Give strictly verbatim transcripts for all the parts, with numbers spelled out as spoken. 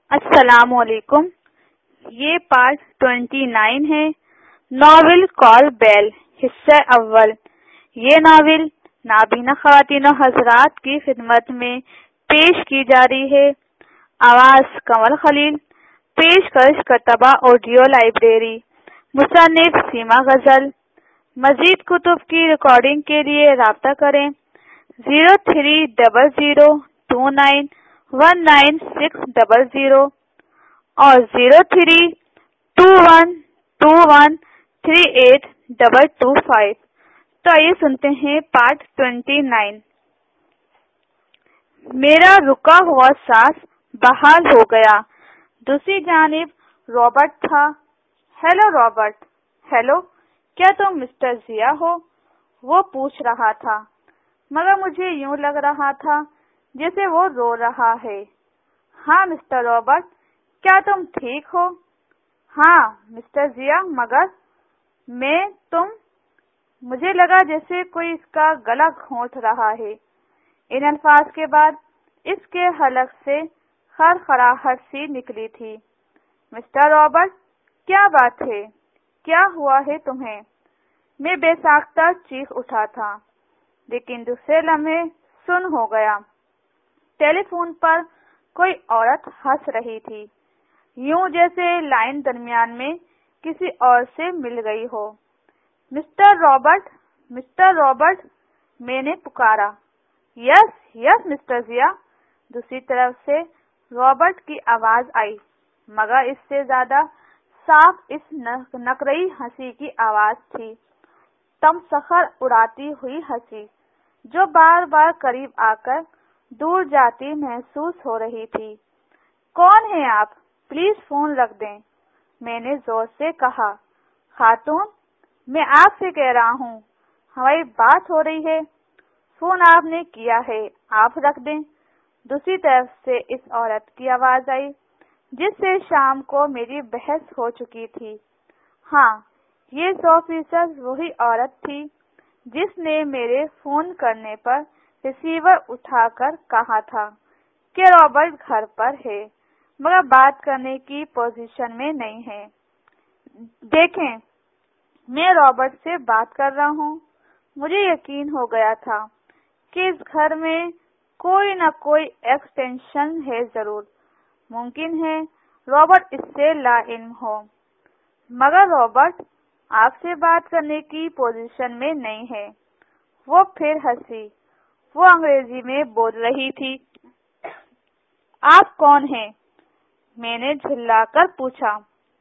السلام علیکم. یہ پارٹ ٹوینٹی نائن ہے. ناول کال بیل حصہ اول. یہ ناول نابینا خواتین و حضرات کی خدمت میں پیش کی جا رہی ہے. آواز کنول خلیل. پیش کرش کتبہ آڈیو لائبریری. مصنف سیما غزل. مزید کتب کی ریکارڈنگ کے لیے رابطہ کریں zero three double zero two nine one nine six double zero اور zero three two one two one three eight double two five. تو آئیے سنتے ہیں پارٹ ٹوینٹی نائن. میرا رکا ہوا سانس بحال ہو گیا. دوسری جانب رابرٹ تھا. Hello Robert. ہیلو. کیا تم مسٹر ضیاء ہو؟ وہ پوچھ رہا تھا، مگر مجھے یوں لگ رہا تھا جیسے وہ رو رہا ہے. ہاں مسٹر رابرٹ. کیا تم ٹھیک ہو؟ ہاں مسٹر ضیاء. مگر میں تم مجھے لگا جیسے کوئی اس کا گلا گھونٹ رہا ہے. ان الفاظ کے بعد اس کے حلق سے خرخراہٹ سی نکلی تھی. مسٹر رابرٹ کیا بات ہے؟ کیا ہوا ہے تمہیں؟ میں بے ساختہ چیخ اٹھا تھا، لیکن دوسرے لمحے سن ہو گیا. ٹیلی فون پر کوئی عورت ہنس رہی تھی، یوں جیسے لائن درمیان میں کسی اور سے مل گئی ہو. Mister Robert. Mister Robert. میں نے پکارا. Yes yes mister Zia. دوسری طرف سے رابرٹ کی آواز آئی، مگر اس سے زیادہ صاف اس نقرئی ہنسی کی آواز تھی. تمسخر اڑاتی ہوئی ہنسی جو بار بار قریب آ کر دور جاتی محسوس ہو رہی تھی. کون ہیں آپ؟ پلیز فون رکھ دیں، میں نے زور سے کہا. خاتون، میں آپ سے کہہ رہا ہوں، ہماری بات ہو رہی ہے. فون آپ نے کیا ہے، آپ رکھ دیں. دوسری طرف سے اس عورت کی آواز آئی جس سے شام کو میری بحث ہو چکی تھی. ہاں، یہ سو فیصد وہی عورت تھی جس نے میرے فون کرنے پر ریسیور اٹھا کر کہا تھا کہ رابرٹ گھر پر ہے مگر بات کرنے کی پوزیشن میں نہیں ہے. دیکھیں، میں رابرٹ سے بات کر رہا ہوں. مجھے یقین ہو گیا تھا کہ اس گھر میں کوئی نہ کوئی ایکسٹینشن ہے. ضرور ممکن ہے رابرٹ اس سے لا علم ہو، مگر رابرٹ آپ سے بات کرنے کی پوزیشن میں نہیں ہے. وہ پھر ہنسی. وہ انگریزی میں بول رہی تھی. آپ کون ہیں؟ میں نے جھلا کر پوچھا.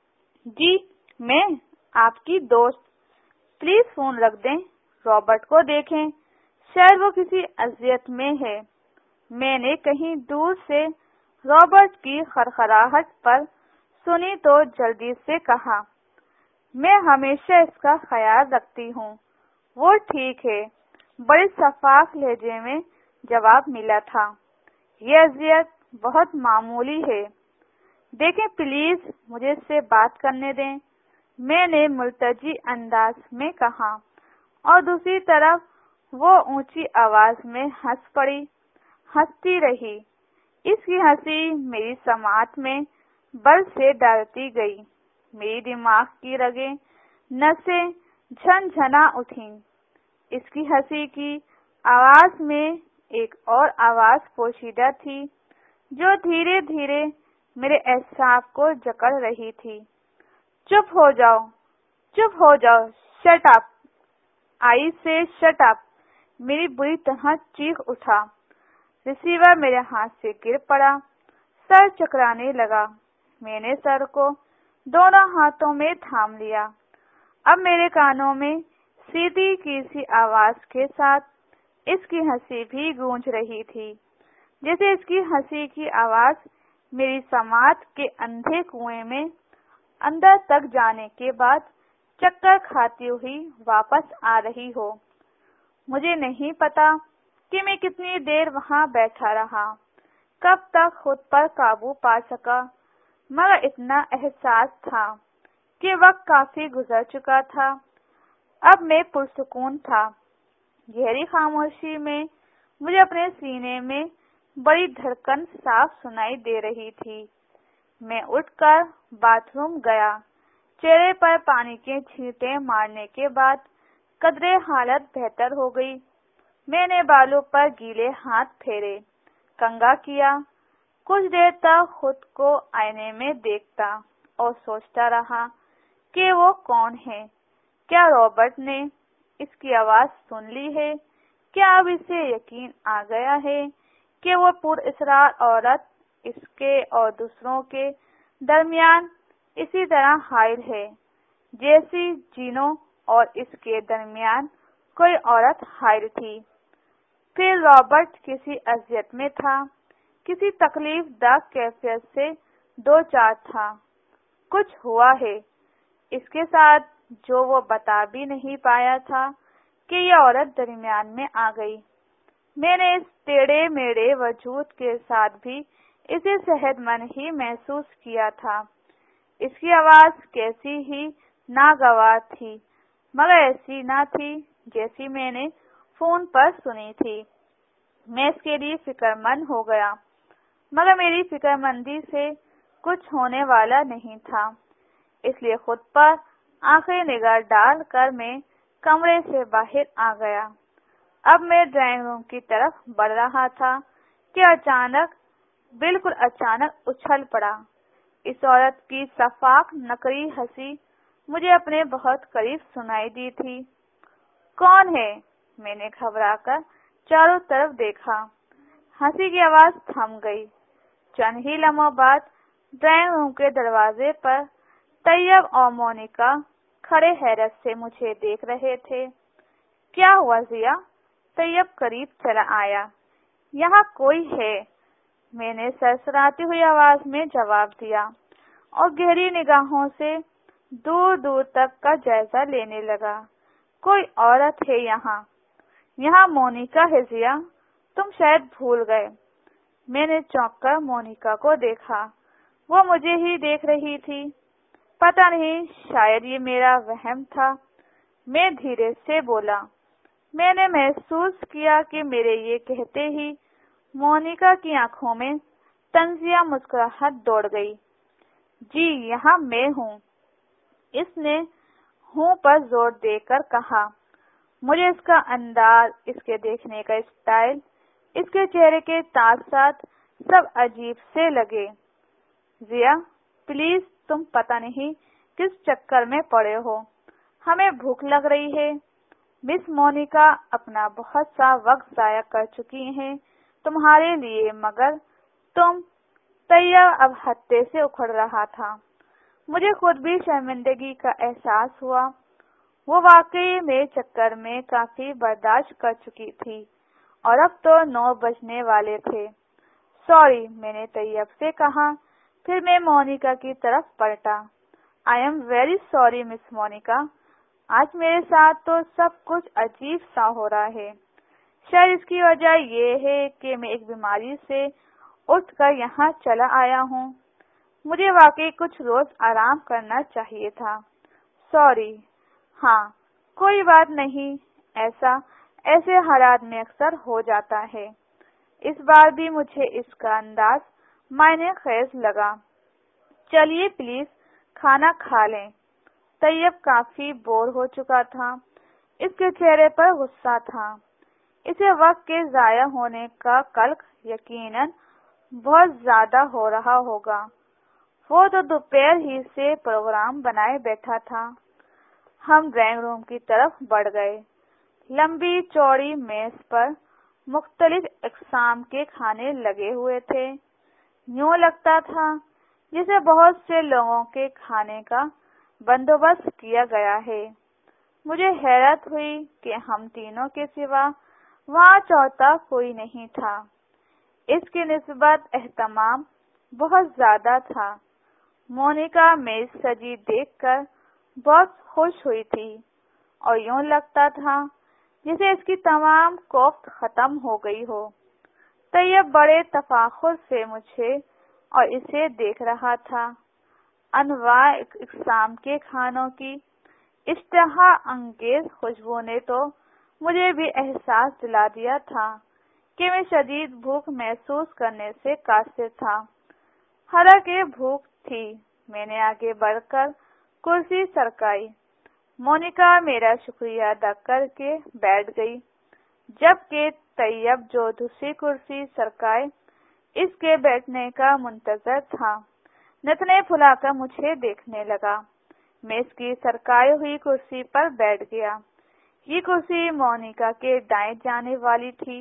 جی میں آپ کی دوست. پلیز فون رکھ دیں. رابرٹ کو دیکھیں، شاید وہ کسی اذیت میں ہے. میں نے کہیں دور سے رابرٹ کی خرخراہٹ پر سنی تو جلدی سے کہا، میں ہمیشہ اس کا خیال رکھتی ہوں. وہ ٹھیک ہے. بڑی شفاف لہجے میں جواب ملا تھا. یہ اذیت بہت معمولی ہے. دیکھیں پلیز مجھے اس سے بات کرنے دیں، میں نے ملتجی انداز میں کہا، اور دوسری طرف وہ اونچی آواز میں ہنس پڑی. ہنستی رہی. اس کی ہنسی میری سماعت میں بل سے ڈالتی گئی. میری دماغ کی رگیں نسیں جھن جھنا اٹھیں. اس کی ہنسی کی آواز میں ایک اور آواز پوشیدہ تھی جو دھیرے دھیرے میرے اعصاب کو جکڑ رہی تھی. چپ ہو جاؤ، چپ ہو جاؤ، شٹ اپ. آئی سے شٹ اپ. میری بری طرح چیخ اٹھا. ریسیور میرے ہاتھ سے گر پڑا. سر چکرانے لگا. میں نے سر کو دونوں ہاتھوں میں تھام لیا. اب میرے کانوں میں سیدھی کی سی آواز کے ساتھ اس کی ہنسی بھی گونج رہی تھی، جیسے اس کی ہنسی کی آواز میری سماعت کے اندھے کنویں میں اندر تک جانے کے بعد چکر کھاتی ہوئی واپس آ رہی ہو. مجھے نہیں پتا کہ میں کتنی دیر وہاں بیٹھا رہا، کب تک خود پر قابو پا سکا، مگر اتنا احساس تھا کہ وقت کافی گزر چکا تھا. اب میں پرسکون تھا. گہری خاموشی میں مجھے اپنے سینے میں بڑی دھڑکن صاف سنائی دے رہی تھی. میں اٹھ کر باتھ روم گیا۔ چہرے پر پانی کے چھینٹے مارنے کے بعد قدرے حالت بہتر ہو گئی۔ میں نے بالوں پر گیلے ہاتھ پھیرے، کنگھا کیا۔ کچھ دیر تک خود کو آئینے میں دیکھتا اور سوچتا رہا کہ وہ کون ہے۔ کیا رابرٹ نے اس کی آواز سن لی ہے؟ کیا اب اسے یقین آ گیا ہے کہ وہ پراسرار عورت اس کے اور دوسروں کے درمیان اسی طرح حائل ہے جیسی جینوں اور اس کے درمیان کوئی عورت حائل تھی؟ پھر رابرٹ کسی اذیت میں تھا، کسی تکلیف دہ کیفیت سے دو چار تھا۔ کچھ ہوا ہے اس کے ساتھ جو وہ بتا بھی نہیں پایا تھا کہ یہ عورت درمیان میں آ گئی۔ میں نے اس ٹیڑھے میڑھے وجود کے ساتھ بھی اسے صحت مند ہی محسوس کیا تھا۔ اس کی آواز کیسی ہی ناگوار تھی، مگر ایسی نہ تھی جیسی میں نے فون پر سنی تھی۔ میں اس کے لیے فکر مند ہو گیا، مگر میری فکر مندی سے کچھ ہونے والا نہیں تھا، اس لیے خود پر آخری نگاہ ڈال کر میں کمرے سے باہر آ گیا۔ اب میں ڈرائنگ روم کی طرف بڑھ رہا تھا کہ اچانک، بالکل اچانک اچھل پڑا۔ اس عورت کی شفاف نکری ہنسی مجھے اپنے بہت قریب سنائی دی تھی۔ کون ہے؟ میں نے گھبرا کر چاروں طرف دیکھا۔ ہنسی کی آواز تھم گئی۔ چند ہی لمحوں بعد ڈرائنگ روم کے دروازے پر طیب اور مونیکا کھڑے حیرت سے مجھے دیکھ رہے تھے۔ کیا ہوا ضیا؟ طیب قریب چلا آیا۔ یہاں کوئی ہے؟ میں نے سرسراتی ہوئی آواز میں جواب دیا اور گہری نگاہوں سے دور دور تک کا جائزہ لینے لگا۔ کوئی عورت ہے یہاں؟ یہاں مونیکا ہے ضیا، تم شاید بھول گئے۔ میں نے چونک کر مونیکا کو دیکھا، وہ مجھے ہی دیکھ رہی تھی۔ پتہ نہیں، شاید یہ میرا وہم تھا۔ میں دھیرے سے بولا۔ میں نے محسوس کیا کہ میرے یہ کہتے ہی مونیکا کی آنکھوں میں طنزیہ مسکراہٹ دوڑ گئی۔ جی یہاں میں ہوں، اس نے ہوں پر زور دے کر کہا۔ مجھے اس کا انداز، اس کے دیکھنے کا اسٹائل، اس کے چہرے کے تاثرات سب عجیب سے لگے۔ ضیا پلیز، تم پتہ نہیں کس چکر میں پڑے ہو، ہمیں بھوک لگ رہی ہے۔ مس مونیکا اپنا بہت سا وقت ضائع کر چکی ہیں تمہارے لیے، مگر تم… طیب اب ہتے سے اکھڑ رہا تھا۔ مجھے خود بھی شرمندگی کا احساس ہوا۔ وہ واقعی میرے چکر میں کافی برداشت کر چکی تھی اور اب تو نو بجنے والے تھے۔ سوری، میں نے طیب سے کہا، پھر میں مونیکا کی طرف پلٹا۔ I am very sorry miss Monica, آج میرے ساتھ تو سب کچھ عجیب سا ہو رہا ہے۔ شاید اس کی وجہ یہ ہے کہ میں ایک بیماری سے اٹھ کر یہاں چلا آیا ہوں۔ مجھے واقعی کچھ روز آرام کرنا چاہیے تھا۔ سوری۔ ہاں کوئی بات نہیں، ایسا ایسے حالات میں اکثر ہو جاتا ہے۔ اس بار بھی مجھے اس کا انداز معنی خیز لگا۔ چلیے پلیز کھانا کھا لیں۔ طیب کافی بور ہو چکا تھا، اس کے چہرے پر غصہ تھا۔ اسے وقت کے ضائع ہونے کا قلق یقیناً بہت زیادہ ہو رہا ہوگا۔ وہ تو دوپہر ہی سے پروگرام بنائے بیٹھا تھا۔ ہم ڈرائنگ روم کی طرف بڑھ گئے۔ لمبی چوڑی میز پر مختلف اقسام کے کھانے لگے ہوئے تھے۔ یوں لگتا تھا جسے بہت سے لوگوں کے کھانے کا بندوبست کیا گیا ہے۔ مجھے حیرت ہوئی کہ ہم تینوں کے سوا وہاں چوتھا کوئی نہیں تھا۔ اس کی نسبت اہتمام بہت زیادہ تھا۔ مونیکا میز سجی دیکھ کر بہت خوش ہوئی تھی اور یوں لگتا تھا جسے اس کی تمام کوفت ختم ہو گئی ہو۔ طیب بڑے تفاخر سے مجھے اور اسے دیکھ رہا تھا۔ انواع اقسام کے کھانوں کی اشتہا انگیز خوشبو نے تو مجھے بھی احساس دلا دیا تھا کہ میں شدید بھوک محسوس کرنے سے قاصر تھا۔ حالانکہ بھوک تھی۔ میں نے آگے بڑھ کر کرسی سرکائی۔ مونیکا میرا شکریہ ادا کر کے بیٹھ گئی، جبکہ طیب جو دوسری کرسی سرکائے اس کے بیٹھنے کا منتظر تھا، نتنے پھلا کر مجھے دیکھنے لگا۔ میں اس کی سرکائی ہوئی کرسی پر بیٹھ گیا۔ یہ کرسی مونیکا کے دائیں جانب والی تھی۔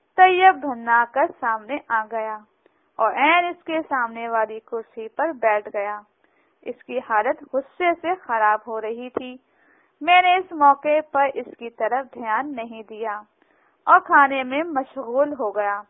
طیب بھننا کر سامنے آ گیا اور عین اس کے سامنے والی کرسی پر بیٹھ گیا۔ اس کی حالت غصے سے خراب ہو رہی تھی۔ میں نے اس موقع پر اس کی طرف دھیان نہیں دیا اور کھانے میں مشغول ہو گیا۔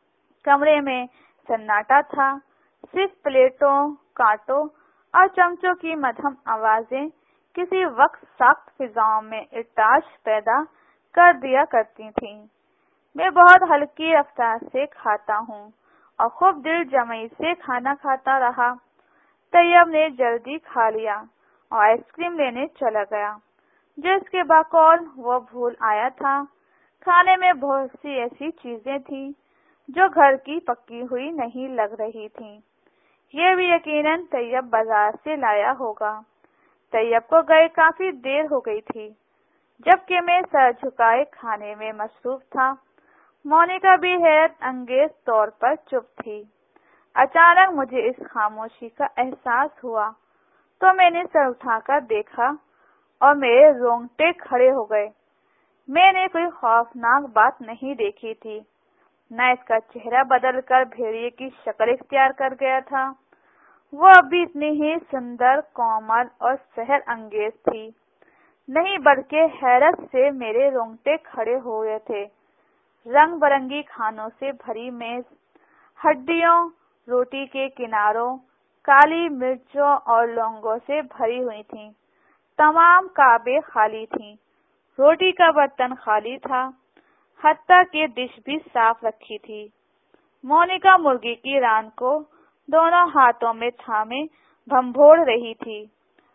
کمرے میں سناٹا تھا، صرف پلیٹوں، کانٹوں اور چمچوں کی مدھم آوازیں کسی وقت سخت فضاؤں میں ارتعاش پیدا کر دیا کرتی تھیں۔ میں بہت ہلکی رفتار سے کھاتا ہوں اور خوب دل جمعی سے کھانا کھاتا رہا۔ طیب نے جلدی کھا لیا اور آئس کریم لینے چلا گیا، جو اس کے بقول وہ بھول آیا تھا۔ کھانے میں بہت سی ایسی چیزیں تھیں جو گھر کی پکی ہوئی نہیں لگ رہی تھیں۔ یہ بھی یقیناً طیب بازار سے لایا ہوگا۔ طیب کو گئے کافی دیر ہو گئی تھی، جبکہ میں سر جھکائے کھانے میں مصروف تھا۔ مونیکا بھی حیرت انگیز طور پر چپ تھی۔ اچانک مجھے اس خاموشی کا احساس ہوا تو میں نے سر اٹھا کر دیکھا اور میرے رونگٹے کھڑے ہو گئے۔ میں نے کوئی خوفناک بات نہیں دیکھی تھی، نہ اس کا چہرہ بدل کر بھیڑیے کی شکل اختیار کر گیا تھا۔ وہ اب بھی اتنی ہی سندر، کومل اور سحر انگیز تھی، نہیں بلکہ حیرت سے میرے رونگٹے کھڑے ہوئے تھے۔ رنگ برنگی کھانوں سے بھری میز، ہڈیوں، روٹی کے کناروں، کالی مرچوں اور لونگوں سے بھری ہوئی تھی۔ تمام کابیں خالی تھیں، روٹی کا برتن خالی تھا، حتیٰ کہ ڈش بھی صاف رکھی تھی۔ مونیکا مرغی کی ران کو دونوں ہاتھوں میں تھامے بھنبھوڑ رہی تھی۔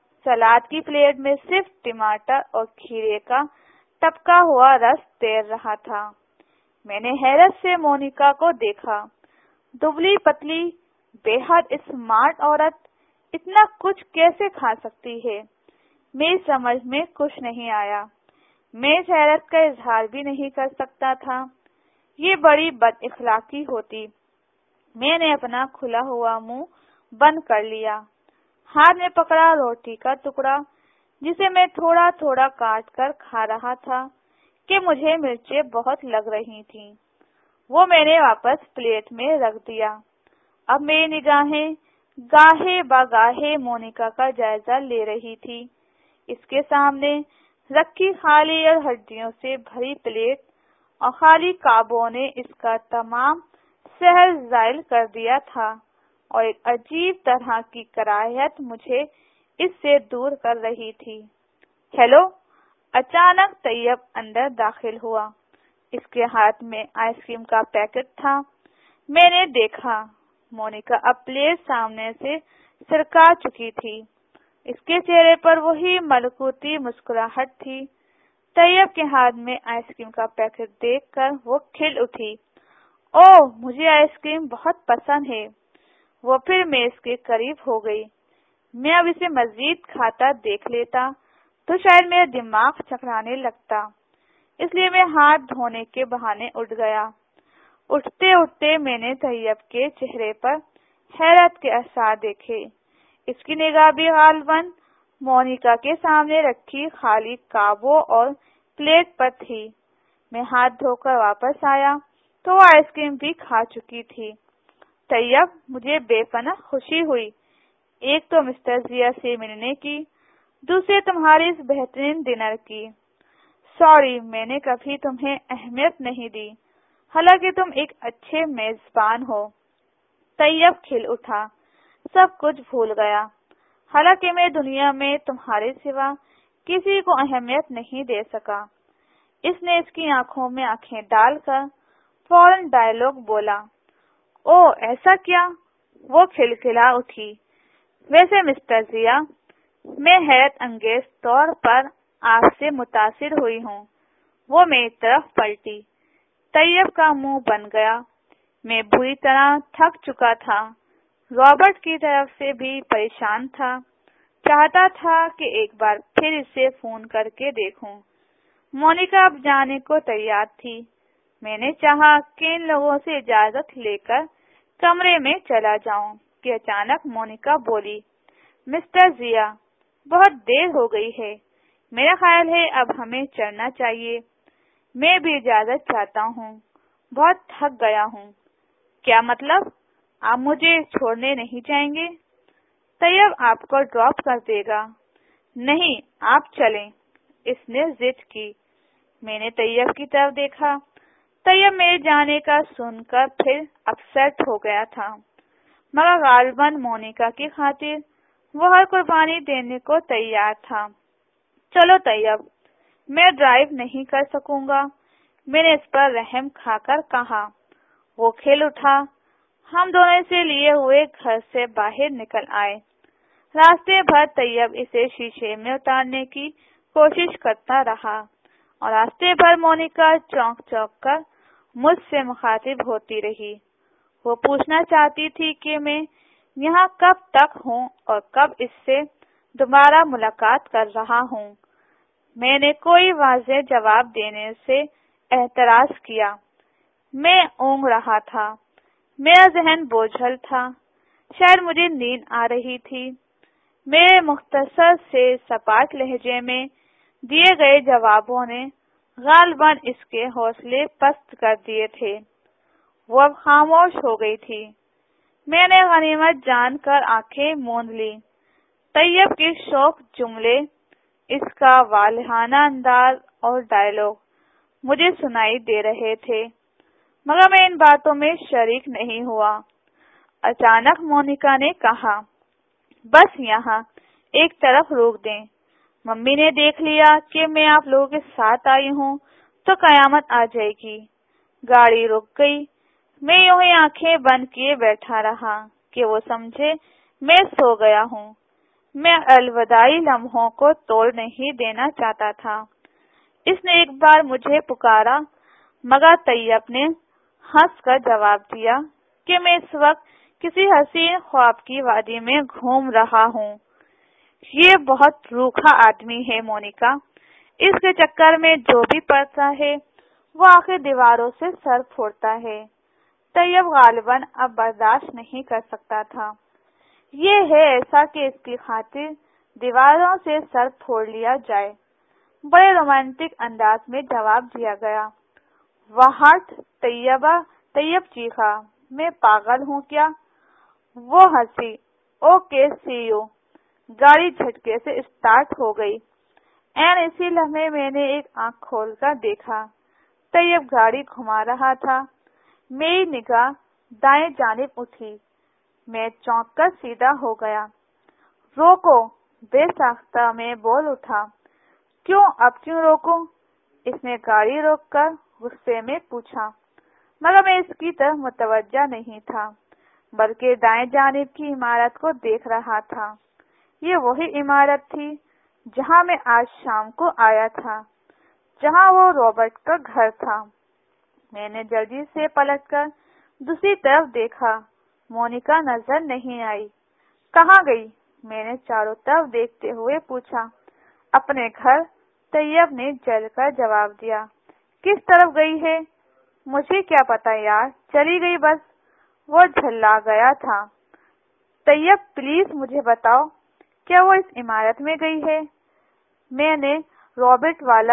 سلاد کی پلیٹ میں صرف ٹماٹر اور کھیرے کا ٹپکا ہوا رس تیر رہا تھا۔ میں نے حیرت سے مونیکا کو دیکھا۔ دبلی پتلی، بے حد اسمارٹ عورت اتنا کچھ کیسے کھا سکتی ہے؟ میری سمجھ میں کچھ نہیں آیا۔ میں اس حیرت کا اظہار بھی نہیں کر سکتا تھا، یہ بڑی بد اخلاقی ہوتی۔ میں نے اپنا کھلا ہوا منہ بند کر لیا، ہاتھ میں پکڑا روٹی کا ٹکڑا جسے میں تھوڑا تھوڑا کاٹ کر کھا رہا تھا کہ مجھے مرچیں بہت لگ رہی تھیں۔ وہ میں نے واپس پلیٹ میں رکھ دیا۔ اب میری نگاہیں گاہے بگاہے مونیکا کا جائزہ لے رہی تھی۔ اس کے سامنے رکھی خالی اور ہڈیوں سے بھری پلیٹ اور خالی کابوں نے اس کا تمام سحر زائل کر دیا تھا، اور ایک عجیب طرح کی کراہیت مجھے اس سے دور کر رہی تھی۔ ہیلو! اچانک طیب اندر داخل ہوا۔ اس کے ہاتھ میں آئس کریم کا پیکٹ تھا۔ میں نے دیکھا مونیکا اب پلیٹ سامنے سے سرکا چکی تھی۔ اس کے چہرے پر وہی ملکوتی مسکراہٹ تھی۔ طیب کے ہاتھ میں آئس کریم کا پیکٹ دیکھ کر وہ کھل اٹھی۔ اوہ، مجھے آئس کریم بہت پسند ہے۔ وہ پھر میز کے قریب ہو گئی۔ میں اب اسے مزید کھاتا دیکھ لیتا تو شاید میرا دماغ چکرانے لگتا، اس لیے میں ہاتھ دھونے کے بہانے اٹھ گیا۔ اٹھتے اٹھتے میں نے طیب کے چہرے پر حیرت کے آثار دیکھے۔ اس کی نگاہ بھی غالباً مونیکا کے سامنے رکھی خالی کابوں اور پلیٹ پر تھی۔ میں ہاتھ دھو کر واپس آیا تو وہ آئس کریم بھی کھا چکی تھی۔ طیب، مجھے بے پناہ خوشی ہوئی، ایک تو مسٹر ضیاء سے ملنے کی، دوسرے تمہاری اس بہترین ڈنر کی۔ سوری، میں نے کبھی تمہیں اہمیت نہیں دی، حالانکہ تم ایک اچھے میزبان ہو۔ طیب کھل اٹھا، سب کچھ بھول گیا، حالانکہ میں دنیا میں تمہارے سوا کسی کو اہمیت نہیں دے سکا۔ اس نے اس کی آنکھوں میں آنکھیں ڈال کر فوراً ڈائیلاگ بولا۔ او ایسا کیا؟ وہ کھلکھلا اٹھی۔ ویسے مسٹر ضیاء، میں حیرت انگیز طور پر آپ سے متاثر ہوئی ہوں۔ وہ میری طرف پلٹی۔ طیب کا منہ بن گیا۔ میں بری طرح تھک چکا تھا۔ رابرٹ کی طرف سے بھی پریشان تھا، چاہتا تھا کہ ایک بار پھر اسے فون کر کے دیکھوں۔ مونیکا اب جانے کو تیار تھی۔ میں نے چاہا کہ ان لوگوں سے اجازت لے کر کمرے میں چلا جاؤں کہ اچانک مونیکا بولی، مسٹر زیا، بہت دیر ہو گئی ہے، میرا خیال ہے اب ہمیں چلنا چاہیے۔ میں بھی اجازت چاہتا ہوں، بہت تھک گیا ہوں۔ کیا مطلب؟ آپ مجھے چھوڑنے نہیں جائیں گے؟ طیب آپ کو ڈراپ کر دے گا۔ نہیں، آپ چلیں، اس نے ضد کی۔ میں نے طیب کی طرف دیکھا۔ طیب میرے جانے کا سن کر پھر اپسیٹ ہو گیا تھا، مگر غالباً مونیکا کی خاطر وہ ہر قربانی دینے کو تیار تھا۔ چلو طیب، میں ڈرائیو نہیں کر سکوں گا، میں نے اس پر رحم کھا کر کہا۔ وہ کھل اٹھا۔ ہم دونوں اسے لیے ہوئے گھر سے باہر نکل آئے۔ راستے بھر طیب اسے شیشے میں اتارنے کی کوشش کرتا رہا اور راستے بھر مونیکا چونک چونک کر مجھ سے مخاطب ہوتی رہی۔ وہ پوچھنا چاہتی تھی کہ میں یہاں کب تک ہوں اور کب اس سے دوبارہ ملاقات کر رہا ہوں۔ میں نے کوئی واضح جواب دینے سے اعتراض کیا۔ میں اونگ رہا تھا، میرا ذہن بوجھل تھا، شاید مجھے نیند آ رہی تھی۔ میرے مختصر سے سپاٹ لہجے میں دیے گئے جوابوں نے غالباً اس کے حوصلے پست کر دیے تھے۔ وہ اب خاموش ہو گئی تھی۔ میں نے غنیمت جان کر آنکھیں موند لی۔ طیب کے شوق جملے، اس کا والہانہ انداز اور ڈائیلاگ مجھے سنائی دے رہے تھے، مگر میں ان باتوں میں شریک نہیں ہوا۔ اچانک مونیکا نے کہا، بس یہاں ایک طرف روک دیں، ممی نے دیکھ لیا کہ میں آپ لوگوں کے ساتھ آئی ہوں تو قیامت آ جائے گی۔ گاڑی رک گئی۔ میں یوں ہی آنکھیں بند کیے بیٹھا رہا کہ وہ سمجھے میں سو گیا ہوں۔ میں الوداعی لمحوں کو توڑ نہیں دینا چاہتا تھا۔ اس نے ایک بار مجھے پکارا، مگر طیب نے ہنس کر جواب دیا کہ میں اس وقت کسی حسین خواب کی وادی میں گھوم رہا ہوں۔ یہ بہت روکھا آدمی ہے مونیکا، اس کے چکر میں جو بھی پڑتا ہے وہ آخر دیواروں سے سر پھوڑتا ہے۔ طیب غالباً اب برداشت نہیں کر سکتا تھا۔ یہ ہے ایسا کہ اس کی خاطر دیواروں سے سر پھوڑ لیا جائے۔ بڑے رومانٹک انداز میں جواب دیا گیا۔ واہٹ طیبہ طیب چیخا، میں پاگل ہوں کیا؟ وہ ہنسی۔ Okay see you. گاڑی جھٹکے سے اسٹارٹ ہو گئی۔ این اسی لمحے میں نے ایک آنکھ کھول کر دیکھا۔ طیب گاڑی گھما رہا تھا۔ میری نگاہ دائیں جانب اٹھی۔ میں چونک کر سیدھا ہو گیا۔ روکو، بے ساختہ میں بول اٹھا۔ کیوں؟ اب کیوں روکوں؟ اس نے گاڑی روک کر غصے میں پوچھا، مگر میں اس کی طرف متوجہ نہیں تھا، بلکہ دائیں جانب کی عمارت کو دیکھ رہا تھا۔ یہ وہی عمارت تھی جہاں میں آج شام کو آیا تھا، جہاں وہ رابرٹ کا گھر تھا۔ میں نے جلدی سے پلٹ کر دوسری طرف دیکھا۔ مونیکا نظر نہیں آئی۔ کہاں گئی؟ میں نے چاروں طرف دیکھتے ہوئے پوچھا۔ اپنے گھر، طیب نے جل کر جواب دیا۔ کس طرف گئی ہے؟ مجھے کیا پتا یار، چلی گئی بس۔ وہ جھلا گیا تھا۔ طیب پلیز مجھے بتاؤ، کیا وہ اس عمارت میں گئی ہے؟ میں نے رابرٹ والا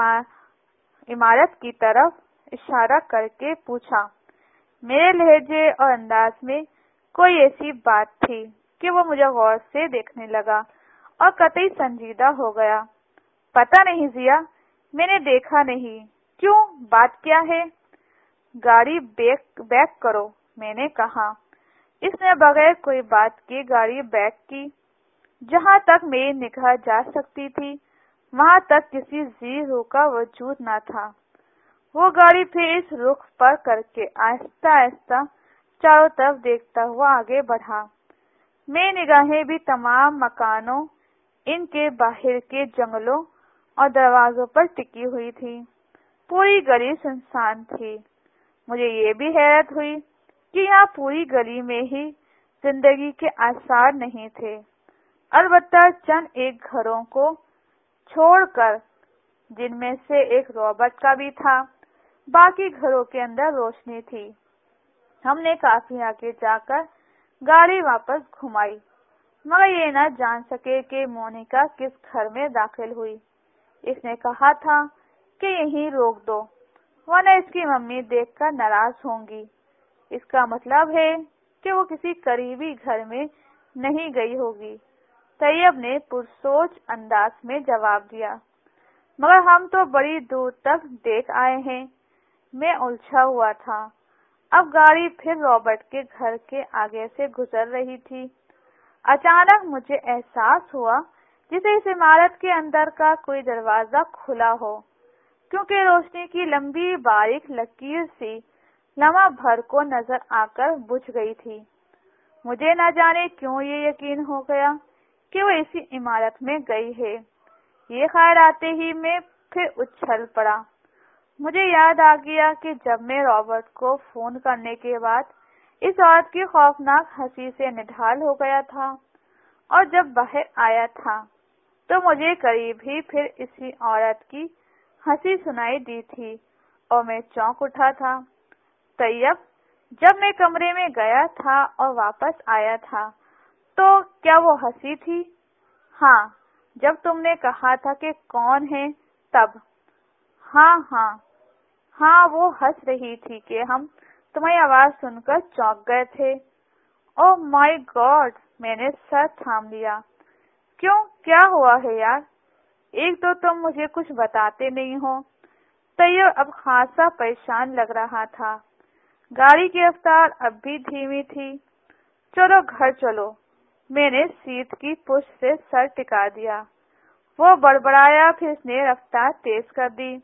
عمارت کی طرف اشارہ کر کے پوچھا۔ میرے لہجے اور انداز میں کوئی ایسی بات تھی کہ وہ مجھے غور سے دیکھنے لگا اور قطعی سنجیدہ ہو گیا۔ پتہ نہیں زیا، میں نے دیکھا نہیں۔ کیوں؟ بات کیا ہے؟ گاڑی بیک بیک کرو، میں نے کہا۔ اس نے بغیر کوئی بات کی گاڑی بیک کی۔ جہاں تک میری نگاہ جا سکتی تھی وہاں تک کسی زی روح کا وجود نہ تھا۔ وہ گاڑی پھر اس رخ پر کر کے آہستہ آہستہ چاروں طرف دیکھتا ہوا آگے بڑھا۔ میری نگاہیں بھی تمام مکانوں، ان کے باہر کے جنگلوں اور دروازوں پر ٹکی ہوئی تھی۔ پوری گلی سنسان تھی۔ مجھے یہ بھی حیرت ہوئی کہ یہاں پوری گلی میں ہی زندگی کے آثار نہیں تھے، البتہ چند ایک گھروں کو چھوڑ کر، جن میں سے ایک رابرٹ کا بھی تھا۔ باقی گھروں کے اندر روشنی تھی۔ ہم نے کافی آگے جا کر گاڑی واپس گھمائی، مگر یہ نہ جان سکے کہ مونیکا کس گھر میں داخل ہوئی۔ اس نے کہا تھا کہ یہیں روک دو، ورنہ اس کی ممی دیکھ کر ناراض ہوں گی۔ اس کا مطلب ہے کہ وہ کسی قریبی گھر میں نہیں گئی ہوگی، طیب نے پرسوچ انداز میں جواب دیا۔ مگر ہم تو بڑی دور تک دیکھ آئے ہیں۔ میں الجھا ہوا تھا۔ اب گاڑی پھر رابرٹ کے گھر کے آگے سے گزر رہی تھی۔ اچانک مجھے احساس ہوا جسے اس عمارت کے اندر کا کوئی دروازہ کھلا ہو، کیونکہ روشنی کی لمبی باریک لکیر سی لمحہ بھر کو نظر آ کر بجھ گئی تھی۔ مجھے نہ جانے کیوں یہ یقین ہو گیا کہ وہ اسی عمارت میں گئی ہے۔ یہ خیال آتے ہی میں پھر اچھل پڑا۔ مجھے یاد آ گیا کہ جب میں رابرٹ کو فون کرنے کے بعد اس عورت کی خوفناک ہنسی سے نڈھال ہو گیا تھا، اور جب باہر آیا تھا تو مجھے قریب ہی پھر اسی عورت کی ہنسی سنائی دی تھی، اور میں چونک اٹھا تھا۔ طیب، جب میں کمرے میں گیا تھا اور واپس آیا تھا تو کیا وہ ہنسی تھی؟ ہاں، جب تم نے کہا تھا کہ کون ہے تب۔ ہاں ہاں ہاں وہ ہنس رہی تھی کہ ہم تمہاری آواز سن کر چونک گئے تھے۔ اوہ مائی گاڈ، میں نے سر تھام لیا۔ کیوں، کیا ہوا ہے یار؟ ایک تو تم مجھے کچھ بتاتے نہیں ہو۔ طیب اب خاصا پریشان لگ رہا تھا۔ گاڑی کی رفتار اب بھی دھیمی تھی۔ چلو گھر چلو، میں نے سیٹ کی پشت سے سر ٹکا دیا۔ وہ بڑبڑایا، پھر اس نے رفتار تیز کر دی۔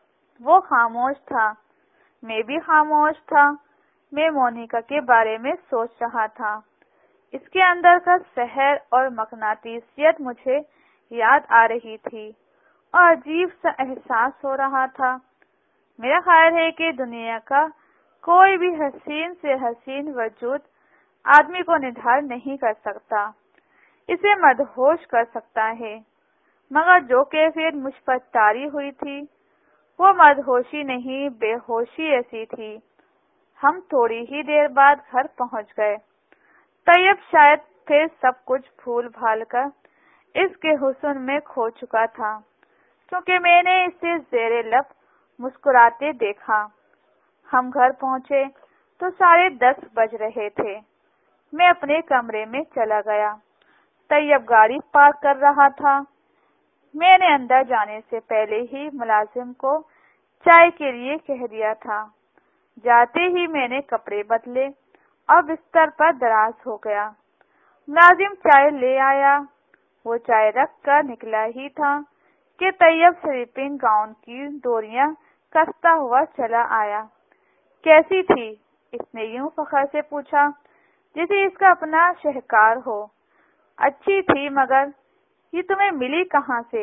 وہ خاموش تھا، میں بھی خاموش تھا۔ میں مونیکا کے بارے میں سوچ رہا تھا۔ اس کے اندر کا سحر اور مقناطیسیت مجھے یاد آ رہی تھی، اور عجیب سا احساس ہو رہا تھا۔ میرا خیال ہے کہ دنیا کا کوئی بھی حسین سے حسین وجود آدمی کو نڈھال نہیں کر سکتا، اسے مدہوش کر سکتا ہے، مگر جو کیفیت مجھ پر طاری ہوئی تھی وہ مدہوشی نہیں، بے ہوشی ایسی تھی۔ ہم تھوڑی ہی دیر بعد گھر پہنچ گئے۔ طیب شاید پھر سب کچھ بھول بھال کر اس کے حسن میں کھو چکا تھا، کیونکہ میں نے اسے زیر لب مسکراتے دیکھا۔ ہم گھر پہنچے تو ساڑھے دس بج رہے تھے۔ میں اپنے کمرے میں چلا گیا۔ طیب گاڑی پارک کر رہا تھا۔ میں نے اندر جانے سے پہلے ہی ملازم کو چائے کے لیے کہہ دیا تھا۔ جاتے ہی میں نے کپڑے بدلے اور بستر پر دراز ہو گیا۔ ملازم چائے لے آیا۔ وہ چائے رکھ کر نکلا ہی تھا کہ طیب سلیپنگ گاؤن کی ڈوریاں کستا ہوا چلا آیا۔ کیسی تھی؟ اس نے یوں فخر سے پوچھا جیسے اس کا اپنا شہکار ہو۔ اچھی تھی، مگر یہ تمہیں ملی کہاں سے؟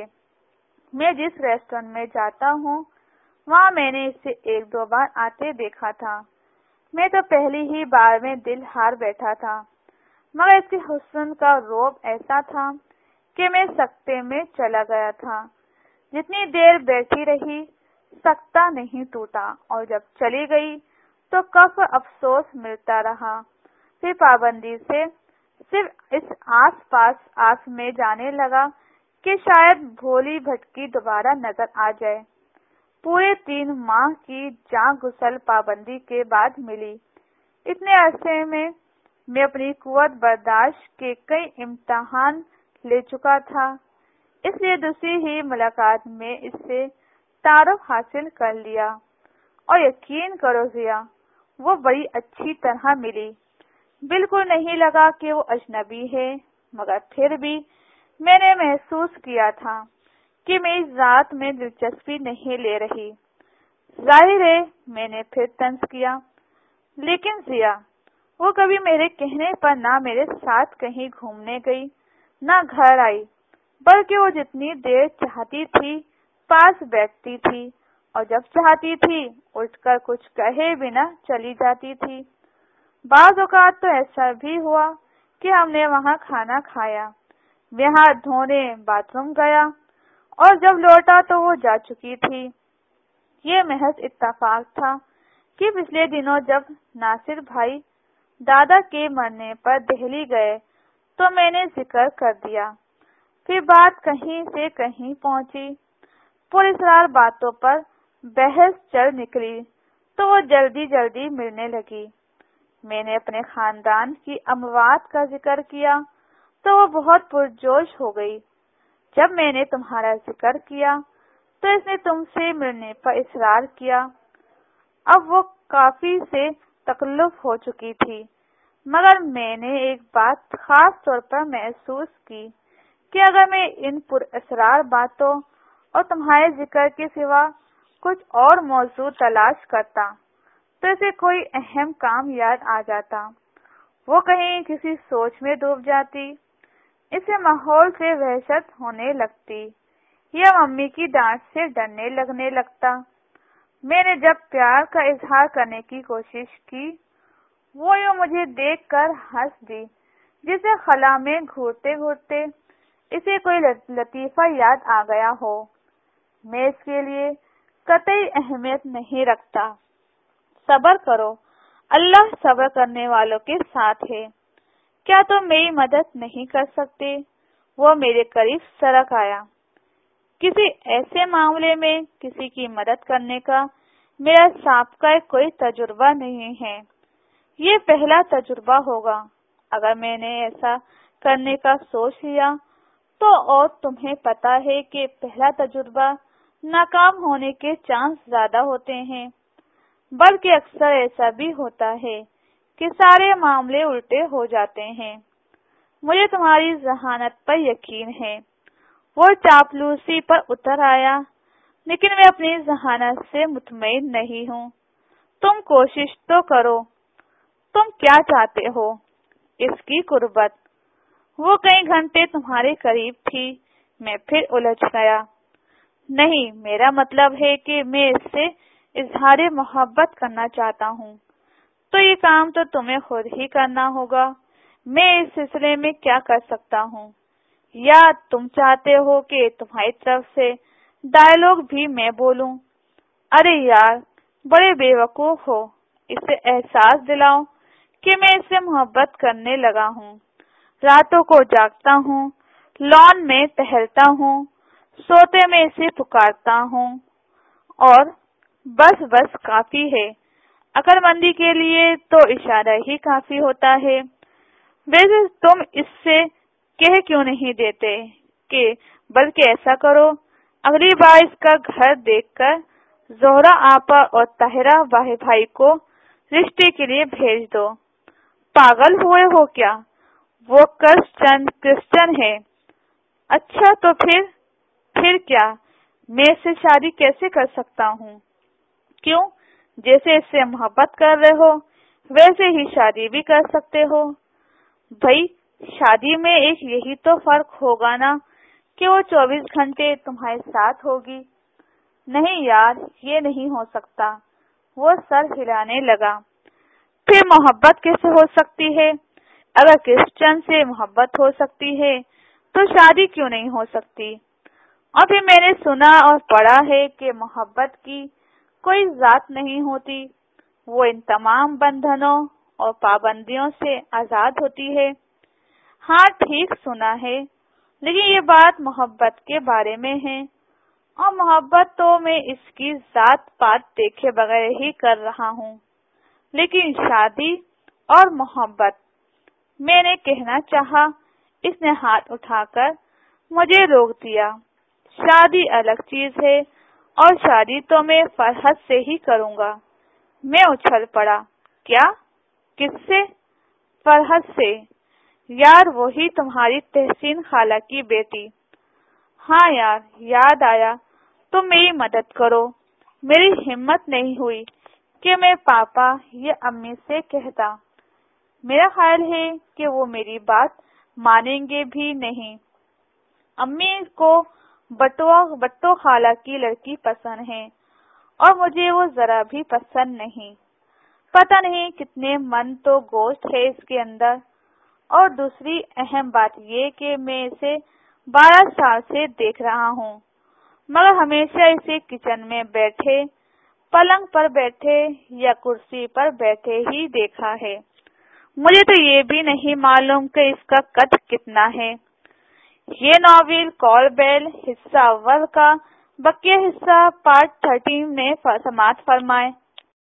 میں جس ریسٹورینٹ میں جاتا ہوں وہاں میں نے اسے ایک دو بار آتے دیکھا تھا۔ میں تو پہلی ہی بار میں دل ہار بیٹھا تھا، مگر اس کے حسن کا رعب ایسا تھا کہ میں سکتے میں چلا گیا تھا۔ جتنی دیر بیٹھی رہی سکتا نہیں ٹوٹا، اور جب چلی گئی تو کف افسوس ملتا رہا۔ پھر پابندی سے صرف اس آس پاس آس میں جانے لگا کہ شاید بھولی بھٹکی دوبارہ نظر آ جائے۔ پورے تین ماہ کی جاں گسل پابندی کے بعد ملی۔ اتنے عرصے میں میں اپنی قوت برداشت کے کئی امتحان لے چکا تھا، اس لیے دوسری ہی ملاقات میں اس سے تعارف حاصل کر لیا، اور یقین کرو ضیا، وہ بڑی اچھی طرح ملی۔ بالکل نہیں لگا کہ وہ اجنبی ہے، مگر پھر بھی میں نے محسوس کیا تھا کہ میری ذات میں دلچسپی نہیں لے رہی۔ ظاہر ہے، میں نے پھر طنز کیا، لیکن ضیا، وہ کبھی میرے کہنے پر نہ میرے ساتھ کہیں گھومنے گئی، نہ گھر آئی، بلکہ وہ جتنی دیر چاہتی تھی پاس بیٹھتی تھی، اور جب چاہتی تھی اٹھ کر کچھ کہے بنا چلی جاتی تھی۔ بعض اوقات تو ایسا بھی ہوا کہ ہم نے وہاں کھانا کھایا، میں ہاتھ دھونے باتھ روم گیا اور جب لوٹا تو وہ جا چکی تھی۔ یہ محض اتفاق تھا کہ پچھلے دنوں جب ناصر بھائی دادا کے مرنے پر دہلی گئے تو میں نے ذکر کر دیا، پھر بات کہیں سے کہیں پہنچی، پراسرار باتوں پر بحث چل نکلی تو وہ جلدی جلدی ملنے لگی۔ میں نے اپنے خاندان کی اموات کا ذکر کیا تو وہ بہت پرجوش ہو گئی۔ جب میں نے تمہارا ذکر کیا تو اس نے تم سے ملنے پر اصرار کیا۔ اب وہ کافی سے تکلف ہو چکی تھی، مگر میں نے ایک بات خاص طور پر محسوس کی کہ اگر میں ان پراسرار باتوں اور تمہارے ذکر کے سوا کچھ اور موضوع تلاش کرتا تو اسے کوئی اہم کام یاد آ جاتا، وہ کہیں کسی سوچ میں ڈوب جاتی، اسے ماحول سے وحشت ہونے لگتی یا ممی کی ڈانٹ سے ڈرنے لگنے لگتا۔ میں نے جب پیار کا اظہار کرنے کی کوشش کی، وہ یوں مجھے دیکھ کر ہنس دی جسے خلا میں گھورتے گھورتے اسے کوئی لطیفہ یاد آ گیا ہو۔ میں اس کے لیے قطعی اہمیت نہیں رکھتا۔ صبر کرو، اللہ صبر کرنے والوں کے ساتھ ہے۔ کیا تم میری مدد نہیں کر سکتے؟ وہ میرے قریب سرک آیا۔ کسی ایسے معاملے میں کسی کی مدد کرنے کا میرا سابقہ کوئی تجربہ نہیں ہے، یہ پہلا تجربہ ہوگا۔ اگر میں نے ایسا کرنے کا سوچ لیا تو اور تمہیں پتہ ہے کہ پہلا تجربہ ناکام ہونے کے چانس زیادہ ہوتے ہیں، بلکہ اکثر ایسا بھی ہوتا ہے کہ سارے معاملے الٹے ہو جاتے ہیں۔ مجھے تمہاری ذہانت پر یقین ہے۔ وہ چاپلوسی پر اتر آیا، لیکن میں اپنی ذہانت سے مطمئن نہیں ہوں۔ تم کوشش تو کرو۔ تم کیا چاہتے ہو؟ اس کی قربت۔ وہ کئی گھنٹے تمہارے قریب تھی، میں پھر الجھ گیا۔ نہیں، میرا مطلب ہے کہ میں اس سے اظہار محبت کرنا چاہتا ہوں، تو یہ کام تو تمہیں خود ہی کرنا ہوگا۔ میں اس سلسلے میں کیا کر سکتا ہوں؟ یا تم چاہتے ہو کہ تمہاری طرف سے ڈائیلاگ بھی میں بولوں؟ ارے یار، بڑے بے وقوف ہو۔ اسے احساس دلاؤ کہ میں اس سے محبت کرنے لگا ہوں، راتوں کو جاگتا ہوں، لان میں ٹہلتا ہوں، سوتے میں اسے پکارتا ہوں، اور بس بس کافی ہے۔ عقل مندی کے لیے تو اشارہ ہی کافی ہوتا ہے۔ ویسے تم اس سے کہہ کیوں نہیں دیتے کہ بلکہ ایسا کرو، اگلی بار اس کا گھر دیکھ کر زہرا آپا اور طاہرہ واحد بھائی کو رشتے کے لیے بھیج دو۔ پاگل ہوئے ہو کیا؟ وہ کرسچن کرسچن ہے۔ اچھا تو پھر پھر کیا؟ میں اس سے شادی کیسے کر سکتا ہوں؟ کیوں؟ جیسے اس سے محبت کر رہے ہو ویسے ہی شادی بھی کر سکتے ہو۔ بھائی، شادی میں ایک یہی تو فرق ہوگا نا کہ وہ چوبیس گھنٹے تمہارے ساتھ ہوگی۔ نہیں یار، یہ نہیں ہو سکتا۔ وہ سر ہلانے لگا۔ پھر محبت کیسے ہو سکتی ہے؟ اگر کرسچن سے محبت ہو سکتی ہے تو شادی کیوں نہیں ہو سکتی؟ اور پھر میں نے سنا اور پڑھا ہے کہ محبت کی کوئی ذات نہیں ہوتی، وہ ان تمام بندھنوں اور پابندیوں سے آزاد ہوتی ہے۔ ہاں ٹھیک سنا ہے، لیکن یہ بات محبت کے بارے میں ہے، اور محبت تو میں اس کی ذات پات دیکھے بغیر ہی کر رہا ہوں۔ لیکن شادی اور محبت، میں نے کہنا چاہا، اس نے ہاتھ اٹھا کر مجھے روک دیا۔ شادی الگ چیز ہے، اور شادی تو میں فرحت سے ہی کروں گا۔ میں اچھل پڑا۔ کیا؟ کس سے؟ فرحت سے۔ یار، وہی تمہاری تحسین خالہ کی بیٹی۔ ہاں یار، یاد آیا، تم میری مدد کرو۔ میری ہمت نہیں ہوئی کہ میں پاپا یا امی سے کہتا۔ میرا خیال ہے کہ وہ میری بات مانیں گے بھی نہیں۔ امی کو بٹو بٹو خالہ کی لڑکی پسند ہے، اور مجھے وہ ذرا بھی پسند نہیں۔ پتہ نہیں کتنے من تو گوشت ہے اس کے اندر، اور دوسری اہم بات یہ کہ میں اسے بارہ سال سے دیکھ رہا ہوں، مگر ہمیشہ اسے کچن میں بیٹھے، پلنگ پر بیٹھے یا کرسی پر بیٹھے ہی دیکھا ہے۔ مجھے تو یہ بھی نہیں معلوم کہ اس کا قد کتنا ہے۔ یہ ناول کال بیل حصہ اول کا بقیہ حصہ پارٹ تھرٹین میں سماعت فرمائیں۔